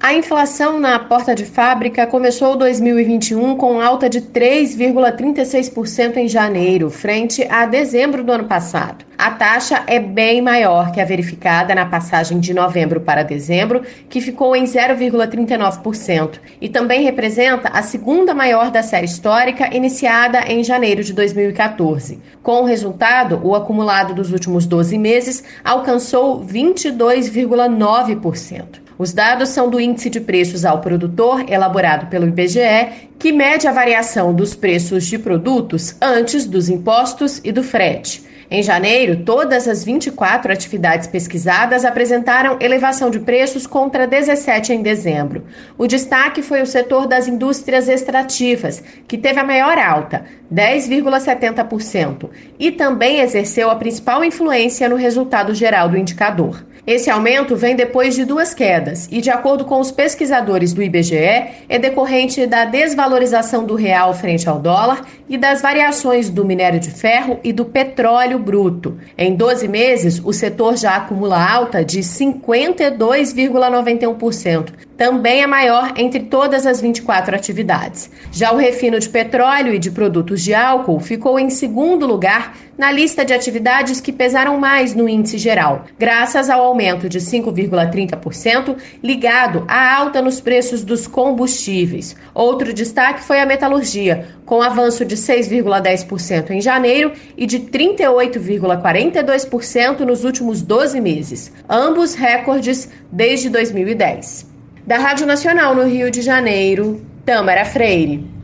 A inflação na porta de fábrica começou 2021 com alta de 3,36% em janeiro, frente a dezembro do ano passado. A taxa é bem maior que a verificada na passagem de novembro para dezembro, que ficou em 0,39%, e também representa a segunda maior da série histórica, iniciada em janeiro de 2014. Com o resultado, o acumulado dos últimos 12 meses alcançou 22,9%. Os dados são do Índice de Preços ao Produtor, elaborado pelo IBGE, que mede a variação dos preços de produtos antes dos impostos e do frete. Em janeiro, todas as 24 atividades pesquisadas apresentaram elevação de preços contra 17 em dezembro. O destaque foi o setor das indústrias extrativas, que teve a maior alta, 10,70%, e também exerceu a principal influência no resultado geral do indicador. Esse aumento vem depois de duas quedas e, de acordo com os pesquisadores do IBGE, é decorrente da desvalorização do real frente ao dólar e das variações do minério de ferro e do petróleo bruto. Em 12 meses, o setor já acumula alta de 52,91%, também a maior entre todas as 24 atividades. Já o refino de petróleo e de produtos de álcool ficou em segundo lugar na lista de atividades que pesaram mais no índice geral, graças ao aumento de 5,30% ligado à alta nos preços dos combustíveis. Outro destaque foi a metalurgia, com avanço de 6,10% em janeiro e de 38,42% nos últimos 12 meses, ambos recordes desde 2010. Da Rádio Nacional no Rio de Janeiro, Tâmara Freire.